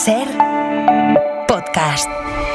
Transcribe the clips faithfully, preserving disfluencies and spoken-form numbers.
Ser podcast.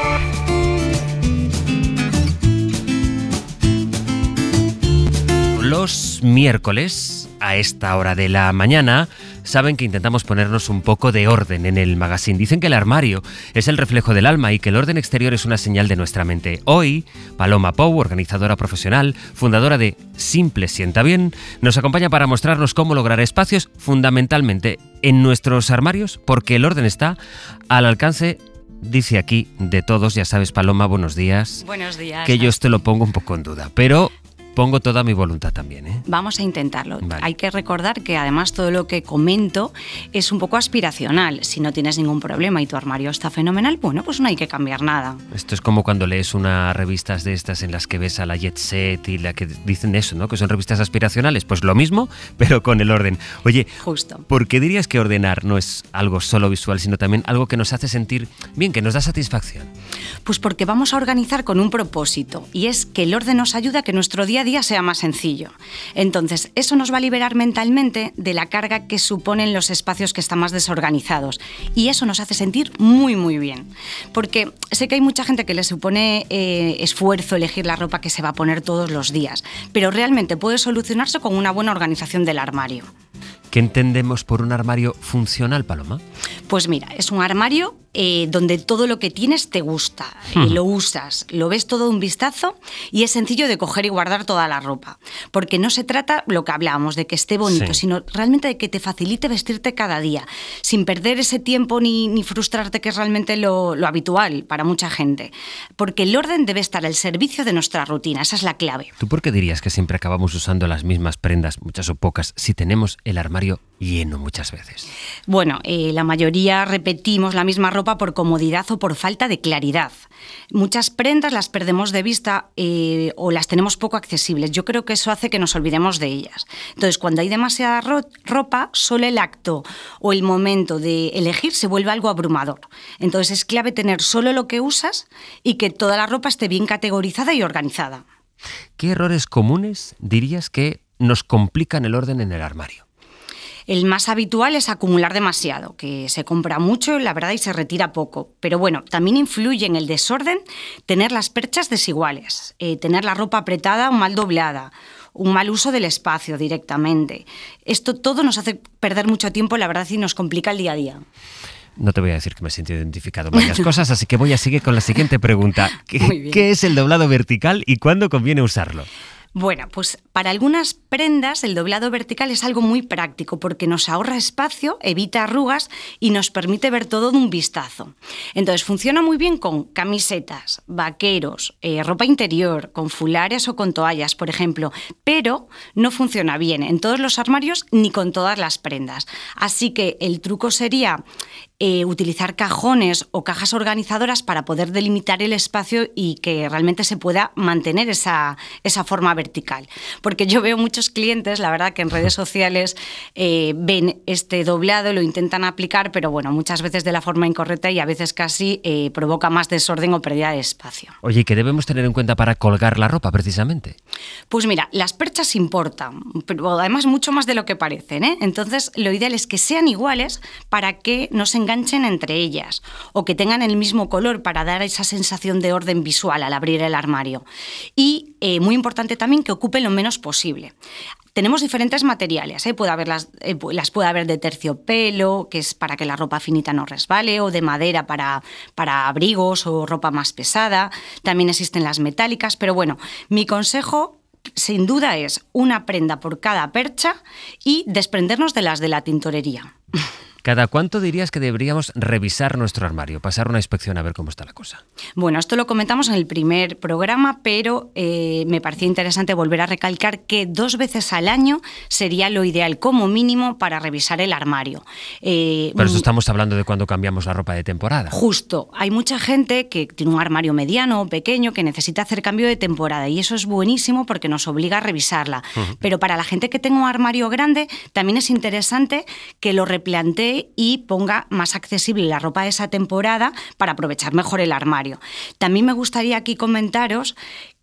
Los miércoles, a esta hora de la mañana, saben que intentamos ponernos un poco de orden en el magazine. Dicen que el armario es el reflejo del alma y que el orden exterior es una señal de nuestra mente. Hoy, Paloma Pou, organizadora profesional, fundadora de Simple Sienta Bien, nos acompaña para mostrarnos cómo lograr espacios fundamentalmente en nuestros armarios, porque el orden está al alcance, dice aquí, de todos. Ya sabes, Paloma, buenos días. Buenos días. Que yo esto lo pongo un poco en duda, pero pongo toda mi voluntad también, ¿eh? Vamos a intentarlo. Vale. Hay que recordar que además todo lo que comento es un poco aspiracional. Si no tienes ningún problema y tu armario está fenomenal, bueno, pues no hay que cambiar nada. Esto es como cuando lees unas revistas de estas en las que ves a la Jet Set y la que dicen eso, ¿no? Que son revistas aspiracionales. Pues lo mismo, pero con el orden. Oye, Justo. ¿por qué dirías que ordenar no es algo solo visual, sino también algo que nos hace sentir bien, que nos da satisfacción? Pues porque vamos a organizar con un propósito, y es que el orden nos ayuda a que nuestro día a día sea más sencillo. Entonces, eso nos va a liberar mentalmente de la carga que suponen los espacios que están más desorganizados, y eso nos hace sentir muy, muy bien. Porque sé que hay mucha gente que le supone eh, esfuerzo elegir la ropa que se va a poner todos los días, pero realmente puede solucionarse con una buena organización del armario. ¿Qué entendemos por un armario funcional, Paloma? Pues mira, es un armario eh, donde todo lo que tienes te gusta, eh, lo usas, lo ves todo de un vistazo y es sencillo de coger y guardar toda la ropa. Porque no se trata, lo que hablábamos, de que esté bonito, Sí. sino realmente de que te facilite vestirte cada día, sin perder ese tiempo ni, ni frustrarte, que es realmente lo, lo habitual para mucha gente. Porque el orden debe estar al servicio de nuestra rutina, esa es la clave. ¿Tú por qué dirías que siempre acabamos usando las mismas prendas, muchas o pocas, si tenemos el armario lleno muchas veces? Bueno, eh, la mayoría repetimos la misma ropa por comodidad o por falta de claridad. Muchas prendas las perdemos de vista eh, o las tenemos poco accesibles. Yo creo que eso hace que nos olvidemos de ellas. Entonces, cuando hay demasiada ro- ropa, solo el acto o el momento de elegir se vuelve algo abrumador. Entonces, es clave tener solo lo que usas y que toda la ropa esté bien categorizada y organizada. ¿Qué errores comunes dirías que nos complican el orden en el armario? El más habitual es acumular demasiado, que se compra mucho, la verdad, y se retira poco. Pero bueno, también influye en el desorden tener las perchas desiguales, eh, tener la ropa apretada o mal doblada, un mal uso del espacio directamente. Esto todo nos hace perder mucho tiempo, la verdad, y nos complica el día a día. No te voy a decir que me he sentido identificado en varias cosas, así que voy a seguir con la siguiente pregunta. Muy ¿Qué, bien. ¿Qué es el doblado vertical y cuándo conviene usarlo? Bueno, pues para algunas prendas el doblado vertical es algo muy práctico porque nos ahorra espacio, evita arrugas y nos permite ver todo de un vistazo. Entonces funciona muy bien con camisetas, vaqueros, eh, ropa interior, con fulares o con toallas, por ejemplo, pero no funciona bien en todos los armarios ni con todas las prendas. Así que el truco sería eh, utilizar cajones o cajas organizadoras para poder delimitar el espacio y que realmente se pueda mantener esa, esa forma vertical. Porque yo veo muchos clientes, la verdad, que en redes sociales eh, ven este doblado, lo intentan aplicar, pero bueno, muchas veces de la forma incorrecta y a veces casi eh, provoca más desorden o pérdida de espacio. Oye, ¿y qué debemos tener en cuenta para colgar la ropa, precisamente? Pues mira, las perchas importan, pero además mucho más de lo que parecen, ¿eh? Entonces, lo ideal es que sean iguales para que no se enganchen entre ellas o que tengan el mismo color para dar esa sensación de orden visual al abrir el armario. Y eh, muy importante también que ocupen lo menos posible. Tenemos diferentes materiales, ¿eh? Puede haberlas, eh, las puede haber de terciopelo, que es para que la ropa finita no resbale, o de madera para, para abrigos o ropa más pesada. También existen las metálicas, pero bueno, mi consejo sin duda es una prenda por cada percha y desprendernos de las de la tintorería. ¿Cada cuánto dirías que deberíamos revisar nuestro armario, pasar una inspección a ver cómo está la cosa? Bueno, esto lo comentamos en el primer programa, pero eh, me parecía interesante volver a recalcar que dos veces al año sería lo ideal como mínimo para revisar el armario. Eh, Pero eso estamos hablando de cuando cambiamos la ropa de temporada. Justo. Hay mucha gente que tiene un armario mediano o pequeño que necesita hacer cambio de temporada y eso es buenísimo porque nos obliga a revisarla. Uh-huh. Pero para la gente que tenga un armario grande también es interesante que lo replantee y ponga más accesible la ropa de esa temporada para aprovechar mejor el armario. También me gustaría aquí comentaros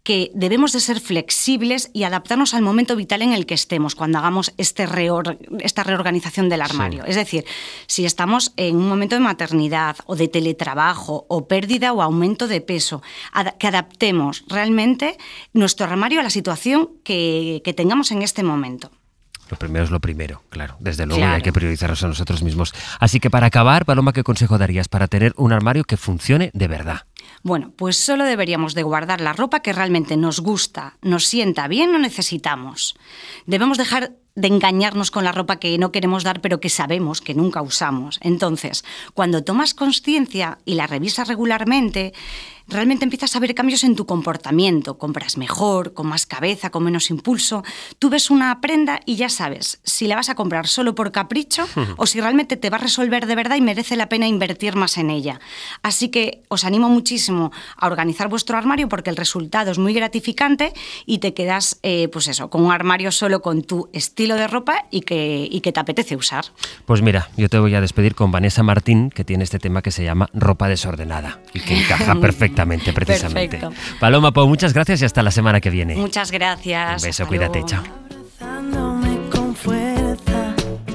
que debemos de ser flexibles y adaptarnos al momento vital en el que estemos cuando hagamos este reor- esta reorganización del armario. Sí. Es decir, si estamos en un momento de maternidad o de teletrabajo o pérdida o aumento de peso, ad- que adaptemos realmente nuestro armario a la situación que, que tengamos en este momento. Lo primero es lo primero, claro. Desde luego Claro. y hay que priorizarnos a nosotros mismos. Así que para acabar, Paloma, ¿qué consejo darías para tener un armario que funcione de verdad? Bueno, pues solo deberíamos de guardar la ropa que realmente nos gusta, nos sienta bien o necesitamos. Debemos dejar de engañarnos con la ropa que no queremos dar pero que sabemos que nunca usamos. Entonces, cuando tomas conciencia y la revisas regularmente, realmente empiezas a ver cambios en tu comportamiento. Compras mejor, con más cabeza, con menos impulso. Tú ves una prenda y ya sabes si la vas a comprar solo por capricho o si realmente te va a resolver de verdad y merece la pena invertir más en ella. Así que os animo muchísimo a organizar vuestro armario porque el resultado es muy gratificante y te quedas, eh, pues eso, con un armario solo con tu estilo de ropa y que, y que te apetece usar. Pues mira, yo te voy a despedir con Vanessa Martín, que tiene este tema que se llama ropa desordenada y que encaja perfectamente, precisamente. Perfecto. Paloma, Pau, muchas gracias y hasta la semana que viene. Muchas gracias. Un beso, Hasta cuídate, luego. chao. Abrazándome con fuerza.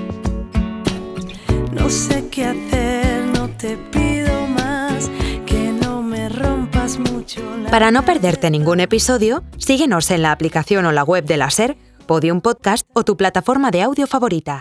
No sé qué hacer, no te pido más, que no me rompas mucho la... Para no perderte ningún episodio, síguenos en la aplicación o la web de la SER, Podium Podcast o tu plataforma de audio favorita.